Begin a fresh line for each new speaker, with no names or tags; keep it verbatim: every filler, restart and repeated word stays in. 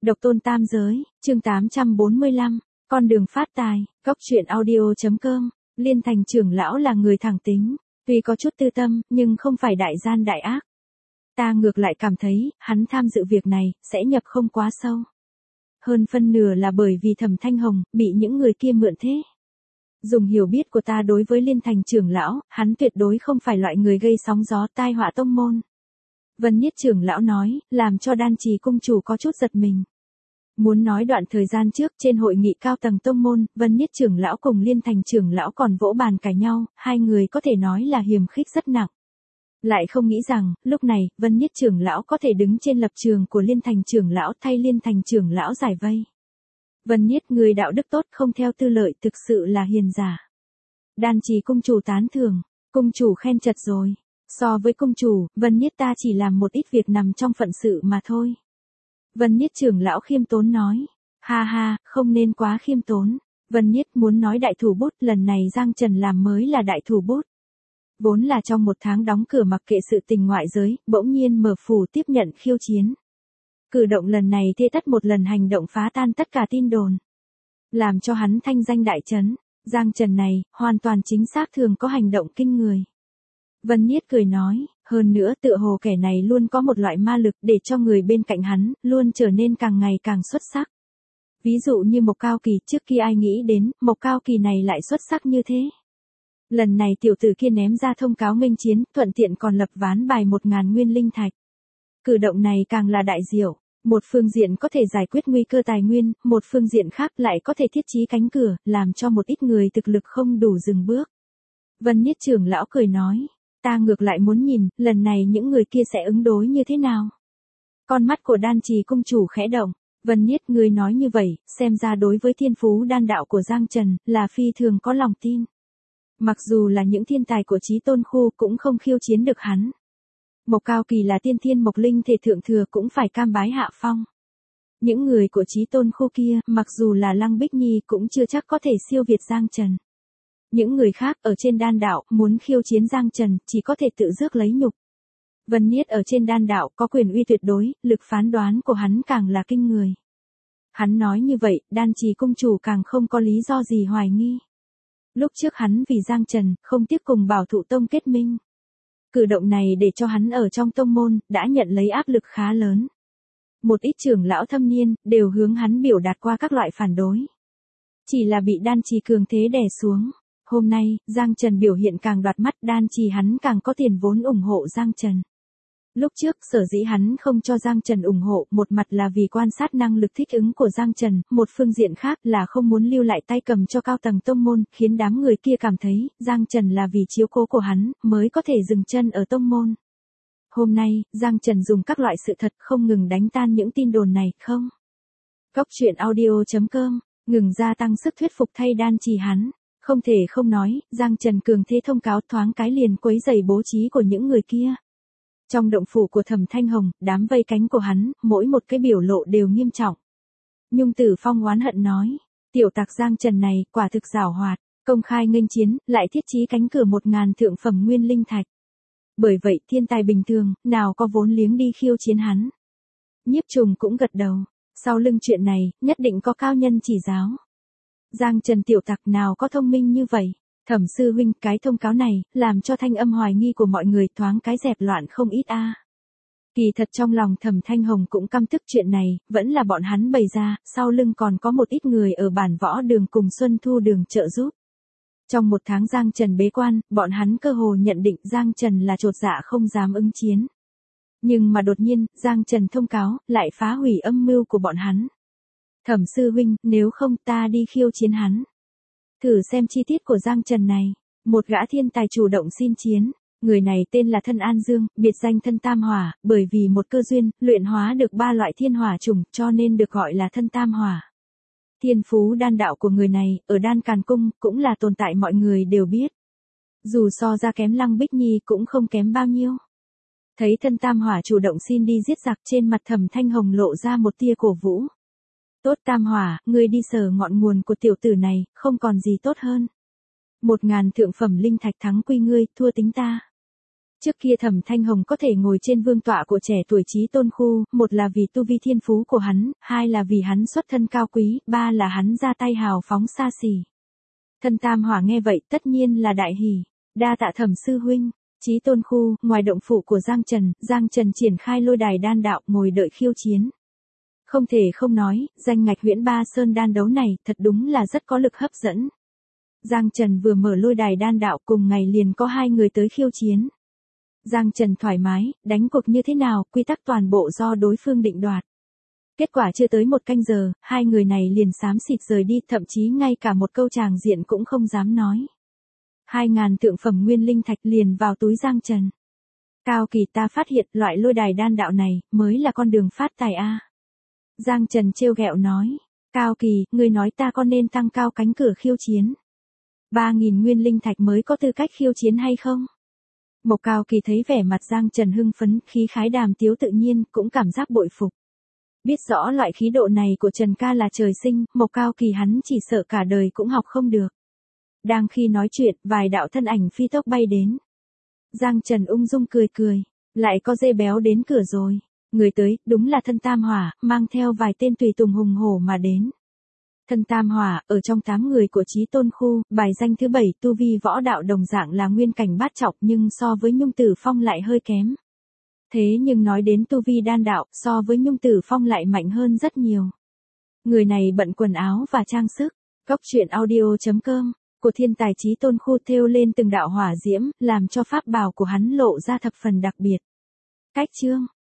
Độc tôn tam giới, chương tám trăm bốn mươi lăm, con đường phát tài, góc truyện audio.com, Liên Thành trưởng lão là người thẳng tính, tuy có chút tư tâm, nhưng không phải đại gian đại ác. Ta ngược lại cảm thấy, hắn tham dự việc này, sẽ nhập không quá sâu. Hơn phân nửa là bởi vì Thẩm Thanh Hồng, bị những người kia mượn thế. Dùng hiểu biết của ta đối với Liên Thành trưởng lão, hắn tuyệt đối không phải loại người gây sóng gió tai họa tông môn. Vân Niết trưởng lão nói, làm cho Đan Trì cung chủ có chút giật mình. Muốn nói đoạn thời gian trước trên hội nghị cao tầng tông môn, Vân Niết trưởng lão cùng Liên Thành trưởng lão còn vỗ bàn cãi nhau, hai người có thể nói là hiềm khích rất nặng. Lại không nghĩ rằng, lúc này, Vân Niết trưởng lão có thể đứng trên lập trường của Liên Thành trưởng lão thay Liên Thành trưởng lão giải vây. Vân Niết, người đạo đức tốt không theo tư lợi, thực sự là hiền giả. Đan Trì cung chủ tán thưởng, cung chủ khen chật rồi. So với cung chủ, Vân Niết ta chỉ làm một ít việc nằm trong phận sự mà thôi. Vân Niết trưởng lão khiêm tốn nói, ha ha, không nên quá khiêm tốn. Vân Niết muốn nói đại thủ bút, lần này Giang Trần làm mới là đại thủ bút. Vốn là trong một tháng đóng cửa mặc kệ sự tình ngoại giới, bỗng nhiên mở phủ tiếp nhận khiêu chiến. Cử động lần này thê tất một lần hành động phá tan tất cả tin đồn. Làm cho hắn thanh danh đại chấn, Giang Trần này, hoàn toàn chính xác thường có hành động kinh người. Vân Niết cười nói, hơn nữa tựa hồ kẻ này luôn có một loại ma lực để cho người bên cạnh hắn, luôn trở nên càng ngày càng xuất sắc. Ví dụ như Mộc Cao Kỳ, trước khi ai nghĩ đến, Mộc Cao Kỳ này lại xuất sắc như thế. Lần này tiểu tử kia ném ra thông cáo nghênh chiến, thuận tiện còn lập ván bài một ngàn nguyên linh thạch. Cử động này càng là đại diệu, một phương diện có thể giải quyết nguy cơ tài nguyên, một phương diện khác lại có thể thiết trí cánh cửa, làm cho một ít người thực lực không đủ dừng bước. Vân Niết trưởng lão cười nói, ta ngược lại muốn nhìn, lần này những người kia sẽ ứng đối như thế nào. Con mắt của Đan Trì cung chủ khẽ động, Vân Niết người nói như vậy, xem ra đối với thiên phú đan đạo của Giang Trần, là phi thường có lòng tin. Mặc dù là những thiên tài của Chí Tôn khu cũng không khiêu chiến được hắn. Mộc Cao Kỳ là tiên thiên mộc linh thể thượng thừa cũng phải cam bái hạ phong. Những người của Chí Tôn khu kia, mặc dù là Lăng Bích Nhi cũng chưa chắc có thể siêu việt Giang Trần. Những người khác ở trên đan đạo muốn khiêu chiến Giang Trần chỉ có thể tự rước lấy nhục. Vân Niết ở trên đan đạo có quyền uy tuyệt đối, lực phán đoán của hắn càng là kinh người. Hắn nói như vậy, Đan Trì cung chủ càng không có lý do gì hoài nghi. Lúc trước hắn vì Giang Trần, không tiếc cùng Bảo Thụ Tông kết minh. Cử động này để cho hắn ở trong tông môn, đã nhận lấy áp lực khá lớn. Một ít trưởng lão thâm niên, đều hướng hắn biểu đạt qua các loại phản đối. Chỉ là bị Đan Trì cường thế đè xuống. Hôm nay, Giang Trần biểu hiện càng đoạt mắt, Đan Trì hắn càng có tiền vốn ủng hộ Giang Trần. Lúc trước, sở dĩ hắn không cho Giang Trần ủng hộ, một mặt là vì quan sát năng lực thích ứng của Giang Trần, một phương diện khác là không muốn lưu lại tay cầm cho cao tầng tông môn, khiến đám người kia cảm thấy, Giang Trần là vì chiếu cố của hắn, mới có thể dừng chân ở tông môn. Hôm nay, Giang Trần dùng các loại sự thật không ngừng đánh tan những tin đồn này, không? Góc truyện audio.com, ngừng gia tăng sức thuyết phục thay Đan Trì hắn. Không thể không nói, Giang Trần cường thế thông cáo thoáng cái liền quấy rầy bố trí của những người kia. Trong động phủ của Thẩm Thanh Hồng, đám vây cánh của hắn, mỗi một cái biểu lộ đều nghiêm trọng. Nhung Tử Phong oán hận nói, tiểu tặc Giang Trần này, quả thực giảo hoạt, công khai nghênh chiến, lại thiết trí cánh cửa một ngàn thượng phẩm nguyên linh thạch. Bởi vậy, thiên tài bình thường, nào có vốn liếng đi khiêu chiến hắn. Nhiếp Trùng cũng gật đầu, sau lưng chuyện này, nhất định có cao nhân chỉ giáo. Giang Trần tiểu tặc nào có thông minh như vậy. Thẩm sư huynh, cái thông cáo này, làm cho thanh âm hoài nghi của mọi người thoáng cái dẹp loạn không ít a. À. Kỳ thật trong lòng Thẩm Thanh Hồng cũng căm tức chuyện này, vẫn là bọn hắn bày ra, sau lưng còn có một ít người ở bản võ đường cùng Xuân Thu đường trợ giúp. Trong một tháng Giang Trần bế quan, bọn hắn cơ hồ nhận định Giang Trần là chột dạ không dám ứng chiến. Nhưng mà đột nhiên, Giang Trần thông cáo, lại phá hủy âm mưu của bọn hắn. Thẩm sư huynh, nếu không ta đi khiêu chiến hắn. Thử xem chi tiết của Giang Trần này. Một gã thiên tài chủ động xin chiến. Người này tên là Thân An Dương, biệt danh Thân Tam Hỏa, bởi vì một cơ duyên, luyện hóa được ba loại thiên hỏa chủng, cho nên được gọi là Thân Tam Hỏa. Thiên phú đan đạo của người này, ở Đan Càn Cung, cũng là tồn tại mọi người đều biết. Dù so ra kém Lăng Bích Nhi cũng không kém bao nhiêu. Thấy Thân Tam Hỏa chủ động xin đi giết giặc, trên mặt Thẩm Thanh Hồng lộ ra một tia cổ vũ. Tốt Tam Hỏa, ngươi đi sờ ngọn nguồn của tiểu tử này, không còn gì tốt hơn. Một ngàn thượng phẩm linh thạch thắng quy ngươi, thua tính ta. Trước kia Thẩm Thanh Hồng có thể ngồi trên vương tọa của trẻ tuổi Chí Tôn Khu, một là vì tu vi thiên phú của hắn, hai là vì hắn xuất thân cao quý, ba là hắn ra tay hào phóng xa xỉ. Thân Tam Hỏa nghe vậy tất nhiên là đại hỉ. Đa tạ Thẩm sư huynh. Chí Tôn Khu, ngoài động phủ của Giang Trần, Giang Trần triển khai lôi đài đan đạo ngồi đợi khiêu chiến. Không thể không nói, danh ngạch Huyễn Ba Sơn đan đấu này thật đúng là rất có lực hấp dẫn. Giang Trần vừa mở lôi đài đan đạo cùng ngày liền có hai người tới khiêu chiến. Giang Trần thoải mái, đánh cuộc như thế nào, quy tắc toàn bộ do đối phương định đoạt. Kết quả chưa tới một canh giờ, hai người này liền xám xịt rời đi, thậm chí ngay cả một câu tràng diện cũng không dám nói. Hai ngàn thượng phẩm nguyên linh thạch liền vào túi Giang Trần. Cao Kỳ, ta phát hiện loại lôi đài đan đạo này mới là con đường phát tài a. Giang Trần trêu ghẹo nói. Cao Kỳ, ngươi nói ta có nên tăng cao cánh cửa khiêu chiến? Ba nghìn nguyên linh thạch mới có tư cách khiêu chiến hay không? Mộc Cao Kỳ thấy vẻ mặt Giang Trần hưng phấn, khí khái đàm tiếu tự nhiên, cũng cảm giác bội phục. Biết rõ loại khí độ này của Trần ca là trời sinh, Mộc Cao Kỳ hắn chỉ sợ cả đời cũng học không được. Đang khi nói chuyện, vài đạo thân ảnh phi tốc bay đến. Giang Trần ung dung cười cười, lại có dê béo đến cửa rồi. Người tới, đúng là thân Tam Hỏa, mang theo vài tên tùy tùng hùng hổ mà đến. Thân Tam Hỏa, ở trong tám người của Chí Tôn Khu, bài danh thứ bảy, tu vi võ đạo đồng dạng là nguyên cảnh bát trọng nhưng so với Nhung Tử Phong lại hơi kém. Thế nhưng nói đến tu vi đan đạo, so với Nhung Tử Phong lại mạnh hơn rất nhiều. Người này bận quần áo và trang sức. Góc truyện audio chấm com của thiên tài Chí Tôn Khu thêu lên từng đạo hỏa diễm, làm cho pháp bào của hắn lộ ra thập phần đặc biệt. Cách chương